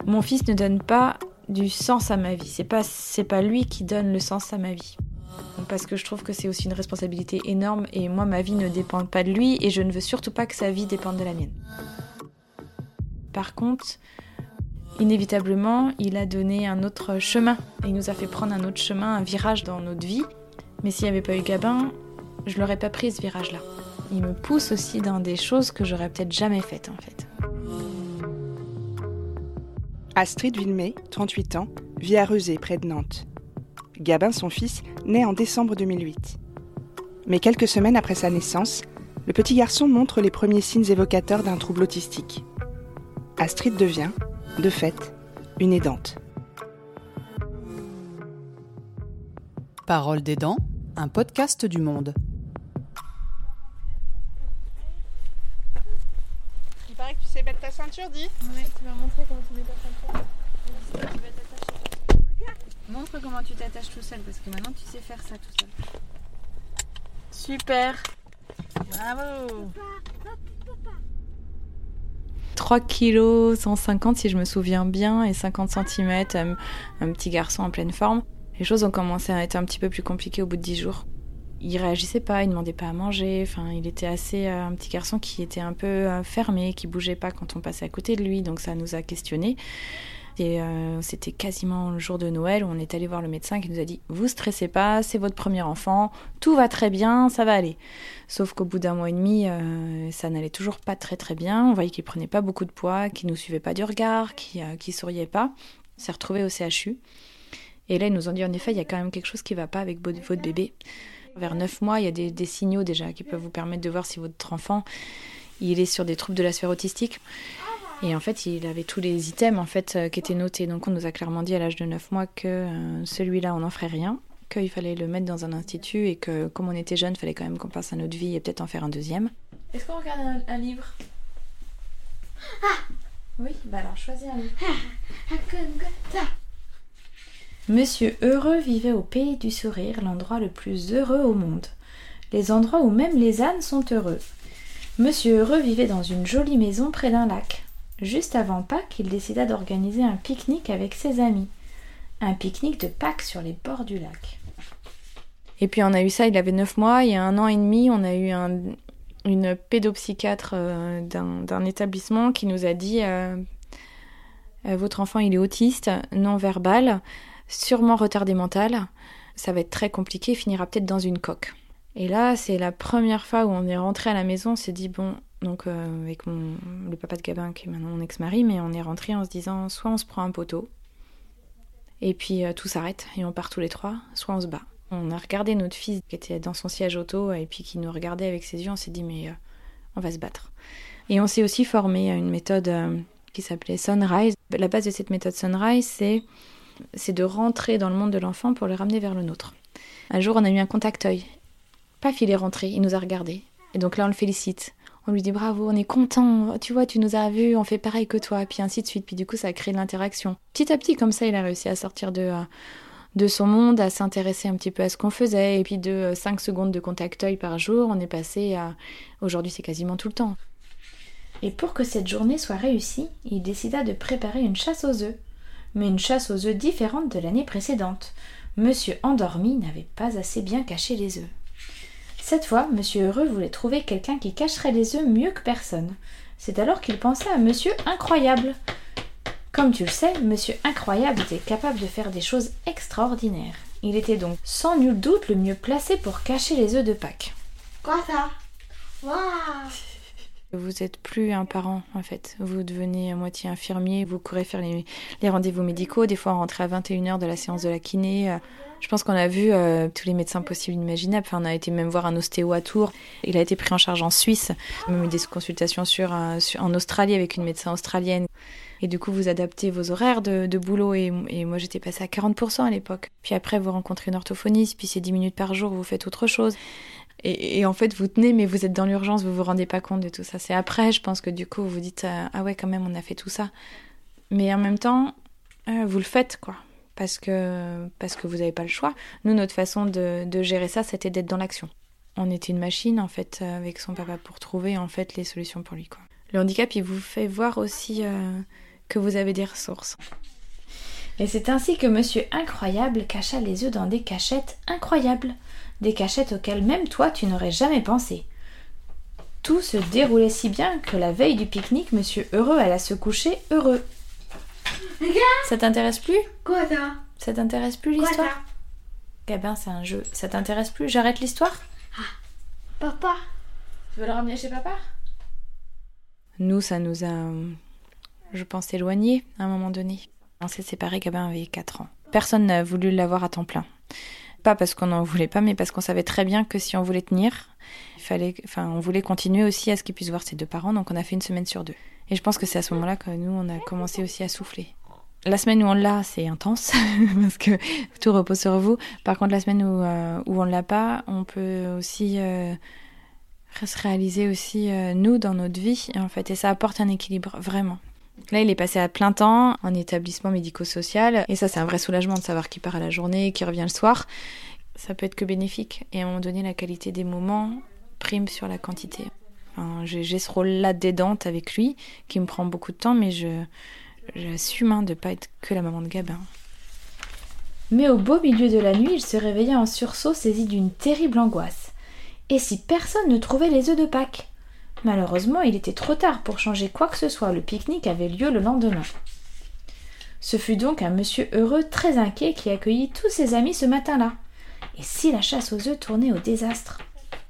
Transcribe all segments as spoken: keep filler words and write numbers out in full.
Mon fils ne donne pas du sens à ma vie. C'est pas, c'est pas lui qui donne le sens à ma vie. Parce que je trouve que c'est aussi une responsabilité énorme et moi, ma vie ne dépend pas de lui et je ne veux surtout pas que sa vie dépende de la mienne. Par contre, inévitablement, il a donné un autre chemin. Il nous a fait prendre un autre chemin, un virage dans notre vie. Mais s'il n'y avait pas eu Gabin, je ne l'aurais pas pris ce virage-là. Il me pousse aussi dans des choses que j'aurais peut-être jamais faites en fait. Astrid Villemé, trente-huit ans, vit à Rezé, près de Nantes. Gabin, son fils, naît en décembre deux mille huit. Mais quelques semaines après sa naissance, le petit garçon montre les premiers signes évocateurs d'un trouble autistique. Astrid devient, de fait, une aidante. Parole d'aidant, un podcast du Monde. Il paraît que tu sais mettre ta ceinture, dis. Oui, tu vas montrer comment tu mets ta ceinture. Tu vas t'attacher. Montre comment tu t'attaches tout seul, parce que maintenant tu sais faire ça tout seul. Super. Bravo. trois kilos cent cinquante si je me souviens bien, et cinquante centimètres, un, un petit garçon en pleine forme. Les choses ont commencé à être un petit peu plus compliquées au bout de dix jours. Il réagissait pas, il demandait pas à manger, enfin, il était assez euh, un petit garçon qui était un peu euh, fermé, qui bougeait pas quand on passait à côté de lui, donc ça nous a questionnés. Et euh, c'était quasiment le jour de Noël où on est allé voir le médecin qui nous a dit « Vous stressez pas, c'est votre premier enfant, tout va très bien, ça va aller ». Sauf qu'au bout d'un mois et demi, euh, ça n'allait toujours pas très très bien. On voyait qu'il prenait pas beaucoup de poids, qu'il nous suivait pas du regard, qu'il euh, qu'il souriait pas. On s'est retrouvé au C H U. Et là, ils nous ont dit en effet, il y a quand même quelque chose qui va pas avec votre bébé. Vers neuf mois, il y a des, des signaux déjà qui peuvent vous permettre de voir si votre enfant il est sur des troubles de la sphère autistique. Et en fait, il avait tous les items en fait, euh, qui étaient notés. Donc on nous a clairement dit à l'âge de neuf mois que euh, celui-là, on n'en ferait rien, qu'il fallait le mettre dans un institut et que comme on était jeune, il fallait quand même qu'on passe à notre vie et peut-être en faire un deuxième. Est-ce qu'on regarde un, un livre ? Ah oui, bah alors choisis un livre. Monsieur Heureux vivait au pays du sourire, l'endroit le plus heureux au monde. Les endroits où même les ânes sont heureux. Monsieur Heureux vivait dans une jolie maison près d'un lac. Juste avant Pâques, il décida d'organiser un pique-nique avec ses amis. Un pique-nique de Pâques sur les bords du lac. Et puis on a eu ça, il avait neuf mois, il y a un an et demi, on a eu un, une pédopsychiatre euh, d'un, d'un établissement qui nous a dit euh, euh, « Votre enfant, il est autiste, non-verbal, sûrement retardé mental, ça va être très compliqué, il finira peut-être dans une coque. » Et là, c'est la première fois où on est rentré à la maison, on s'est dit « Bon... » Donc euh, avec mon, le papa de Gabin qui est maintenant mon ex-mari, mais on est rentré en se disant soit on se prend un poteau et puis euh, tout s'arrête et on part tous les trois, soit on se bat. On a regardé notre fils qui était dans son siège auto et puis qui nous regardait avec ses yeux, on s'est dit mais euh, on va se battre. Et on s'est aussi formé à une méthode euh, qui s'appelait Sunrise. La base de cette méthode Sunrise, c'est, c'est de rentrer dans le monde de l'enfant pour le ramener vers le nôtre. Un jour on a eu un contact œil. Paf, il est rentré, il nous a regardés. Et donc là on le félicite. On lui dit bravo, on est content, tu vois, tu nous as vus, on fait pareil que toi, puis ainsi de suite. Puis du coup, ça a créé de l'interaction. Petit à petit, comme ça, il a réussi à sortir de, de son monde, à s'intéresser un petit peu à ce qu'on faisait. Et puis de cinq secondes de contact œil par jour, on est passé à... Aujourd'hui, c'est quasiment tout le temps. Et pour que cette journée soit réussie, il décida de préparer une chasse aux œufs. Mais une chasse aux œufs différente de l'année précédente. Monsieur Endormi n'avait pas assez bien caché les œufs. Cette fois, Monsieur Heureux voulait trouver quelqu'un qui cacherait les œufs mieux que personne. C'est alors qu'il pensa à Monsieur Incroyable. Comme tu le sais, Monsieur Incroyable était capable de faire des choses extraordinaires. Il était donc sans nul doute le mieux placé pour cacher les œufs de Pâques. Quoi ça ? Waouh ! Vous n'êtes plus un parent, en fait. Vous devenez à moitié infirmier, vous courez faire les, les rendez-vous médicaux. Des fois, on rentrait à vingt et une heures de la séance de la kiné. Je pense qu'on a vu euh, tous les médecins possibles et imaginables. Enfin, on a été même voir un ostéo à Tours. Il a été pris en charge en Suisse. On a même eu des consultations sur, euh, sur, en Australie avec une médecin australienne. Et du coup, vous adaptez vos horaires de, de boulot. Et, et moi, j'étais passée à quarante pour cent à l'époque. Puis après, vous rencontrez une orthophoniste. Puis c'est dix minutes par jour, vous faites autre chose. Et, et en fait, vous tenez, mais vous êtes dans l'urgence, vous vous rendez pas compte de tout ça. C'est après, je pense que du coup, vous vous dites euh, « Ah ouais, quand même, on a fait tout ça ». Mais en même temps, euh, vous le faites, quoi. Parce que, parce que vous n'avez pas le choix. Nous, notre façon de, de gérer ça, c'était d'être dans l'action. On était une machine, en fait, avec son papa pour trouver, en fait, les solutions pour lui, quoi. Le handicap, il vous fait voir aussi euh, que vous avez des ressources. Et c'est ainsi que Monsieur Incroyable cacha les œufs dans des cachettes incroyables, des cachettes auxquelles même toi tu n'aurais jamais pensé. Tout se déroulait si bien que la veille du pique-nique, Monsieur Heureux alla se coucher heureux. Regarde. Ça t'intéresse plus ? Quoi ça? Ça t'intéresse plus Quoi l'histoire ? ça? Gabin, c'est un jeu. Ça t'intéresse plus ? J'arrête l'histoire ? Papa. Tu veux le ramener chez papa ? Nous, ça nous a, je pense, éloignés à un moment donné. On s'est séparés, Gabin avait quatre ans. Personne n'a voulu l'avoir à temps plein. Pas parce qu'on n'en voulait pas, mais parce qu'on savait très bien que si on voulait tenir, il fallait, enfin, on voulait continuer aussi à ce qu'il puisse voir ses deux parents, donc on a fait une semaine sur deux. Et je pense que c'est à ce moment-là que nous, on a commencé aussi à souffler. La semaine où on l'a, c'est intense, parce que tout repose sur vous. Par contre, la semaine où, euh, où on ne l'a pas, on peut aussi euh, se réaliser aussi, euh, nous, dans notre vie, en fait, et ça apporte un équilibre, vraiment. Là, il est passé à plein temps en établissement médico-social, et ça, c'est un vrai soulagement de savoir qu'il part à la journée, qu'il revient le soir. Ça peut être que bénéfique, et à un moment donné, la qualité des moments prime sur la quantité. Enfin, j'ai, j'ai ce rôle-là d'aidante avec lui, qui me prend beaucoup de temps, mais je... J'assume hein, de ne pas être que la maman de Gabin. Mais au beau milieu de la nuit, il se réveilla en sursaut, saisi d'une terrible angoisse. Et si personne ne trouvait les œufs de Pâques ? Malheureusement, il était trop tard pour changer quoi que ce soit. Le pique-nique avait lieu le lendemain. Ce fut donc un monsieur heureux très inquiet qui accueillit tous ses amis ce matin-là. Et si la chasse aux œufs tournait au désastre ?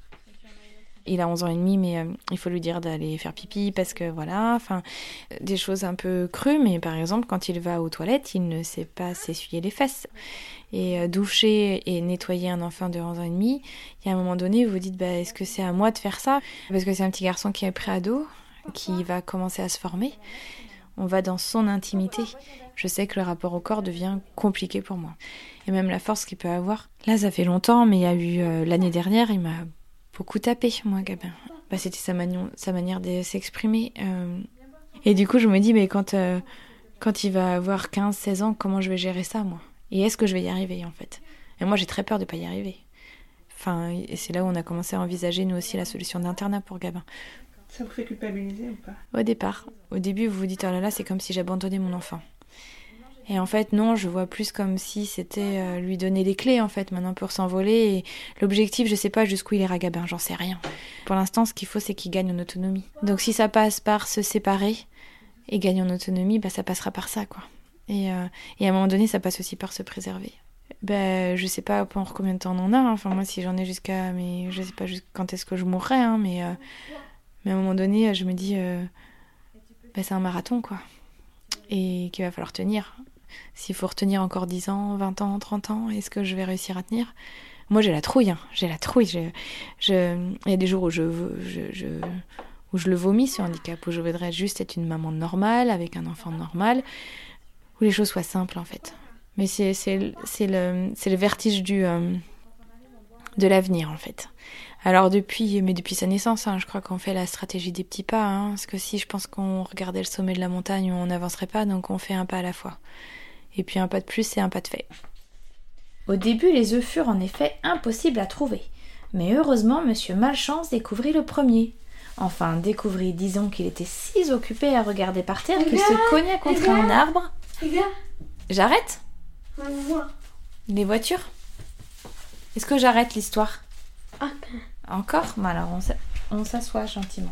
Il a onze ans et demi, mais euh, il faut lui dire d'aller faire pipi parce que voilà, enfin, des choses un peu crues, mais par exemple, quand il va aux toilettes, il ne sait pas s'essuyer les fesses. Et euh, doucher et nettoyer un enfant de onze ans et demi, il y a un moment donné, vous vous dites, bah, est-ce que c'est à moi de faire ça ? Parce que c'est un petit garçon qui est pré-ado, qui va commencer à se former. On va dans son intimité. Je sais que le rapport au corps devient compliqué pour moi. Et même la force qu'il peut avoir. Là, ça fait longtemps, mais il y a eu euh, l'année dernière, il m'a beaucoup tapé, moi, Gabin. Bah, c'était sa, mani- sa manière de s'exprimer. Euh... Et du coup, je me dis, mais quand, euh, quand il va avoir quinze seize ans, comment je vais gérer ça, moi ? Et est-ce que je vais y arriver, en fait ? Et moi, j'ai très peur de ne pas y arriver. Enfin, et c'est là où on a commencé à envisager, nous aussi, la solution d'internat pour Gabin. Ça vous fait culpabiliser ou pas ? Au départ. Au début, vous vous dites, oh là là, c'est comme si j'abandonnais mon enfant. Et en fait, non, je vois plus comme si c'était euh, lui donner les clés, en fait, maintenant pour s'envoler. Et l'objectif, je sais pas jusqu'où il ira Gabin, j'en sais rien. Pour l'instant, ce qu'il faut, c'est qu'il gagne en autonomie. Donc si ça passe par se séparer et gagner en autonomie, bah ça passera par ça, quoi. Et, euh, et à un moment donné, ça passe aussi par se préserver. Ben, je sais pas pour combien de temps on en a. Hein. Enfin, moi, si j'en ai jusqu'à... mais je sais pas jusqu'à quand est-ce que je mourrai, hein, mais, euh, mais à un moment donné, je me dis... Euh, ben, c'est un marathon, quoi. Et qu'il va falloir tenir. S'il faut retenir encore dix ans, vingt ans, trente ans, est-ce que je vais réussir à tenir ? Moi, j'ai la trouille, hein. J'ai la trouille. Je, je... Il y a des jours où je, je, je, où je le vomis, ce handicap, où je voudrais juste être une maman normale, avec un enfant normal, où les choses soient simples, en fait. Mais c'est, c'est, c'est, le, c'est le vertige du, euh, de l'avenir, en fait. Alors, depuis, mais depuis sa naissance, hein, je crois qu'on fait la stratégie des petits pas, hein, parce que si je pense qu'on regardait le sommet de la montagne, on n'avancerait pas, donc on fait un pas à la fois. Et puis un pas de plus, c'est un pas de fait. Au début, les œufs furent en effet impossibles à trouver. Mais heureusement, Monsieur Malchance découvrit le premier. Enfin, découvrit, disons qu'il était si occupé à regarder par terre qu'il se cogna contre un arbre. Regarde. J'arrête ? On voit. Les voitures ? Est-ce que j'arrête l'histoire ? Ok. Encore ? Bon, alors on, s'a- on s'assoit gentiment.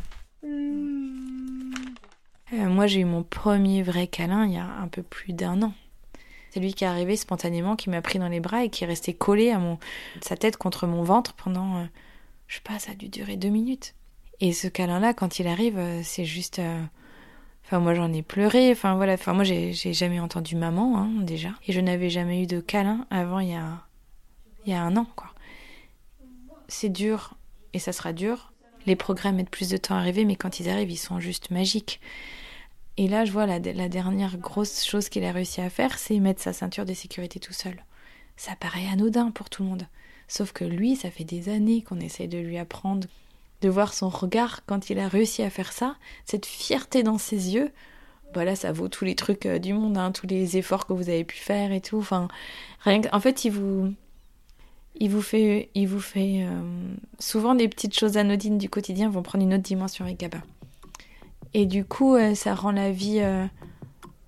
Euh, moi, j'ai eu mon premier vrai câlin il y a un peu plus d'un an. C'est lui qui est arrivé spontanément, qui m'a pris dans les bras et qui est resté collé à mon, sa tête contre mon ventre pendant, euh, je sais pas, ça a dû durer deux minutes. Et ce câlin-là, quand il arrive, euh, c'est juste... Euh... Enfin, moi, j'en ai pleuré. Enfin, voilà. Enfin, moi, j'ai, j'ai jamais entendu maman, hein, déjà. Et je n'avais jamais eu de câlin avant il y a, il y a un an, quoi. C'est dur, et ça sera dur. Les progrès mettent plus de temps à arriver, mais quand ils arrivent, ils sont juste magiques. Et là, je vois la, la dernière grosse chose qu'il a réussi à faire, c'est mettre sa ceinture de sécurité tout seul. Ça paraît anodin pour tout le monde. Sauf que lui, ça fait des années qu'on essaie de lui apprendre, de voir son regard quand il a réussi à faire ça, cette fierté dans ses yeux. Voilà, ça vaut tous les trucs du monde, hein, tous les efforts que vous avez pu faire et tout. Enfin, rien que, en fait, il vous, il vous fait, il vous fait euh, souvent des petites choses anodines du quotidien vont prendre une autre dimension avec Gabin. Et du coup, euh, ça rend la vie euh,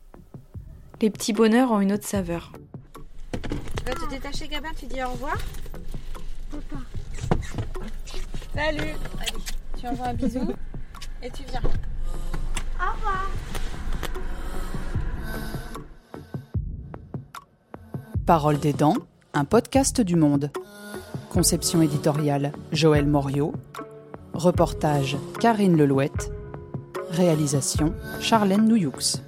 Les petits bonheurs ont une autre saveur. Tu vas te détacher, Gabin, tu dis au revoir. Papa. Salut. Allez, tu envoies un bisou et tu viens. Au revoir. Parole des dents, un podcast du Monde. Conception éditoriale, Joël Moriot. Reportage, Karine Lelouette. Réalisation, Charlène Nouyoux.